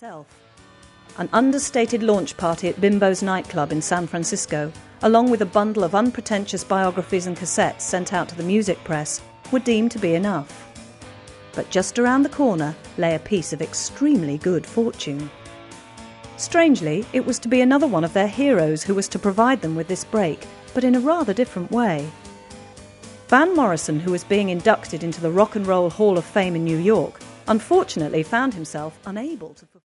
itself. An understated launch party at Bimbo's nightclub in San Francisco, along with a bundle of unpretentious biographies and cassettes sent out to the music press, were deemed to be enough. But just around the corner lay a piece of extremely good fortune. Strangely, it was to be another one of their heroes who was to provide them with this break, but in a rather different way. Van Morrison, who was being inducted into the Rock and Roll Hall of Fame in New York, unfortunately found himself unable to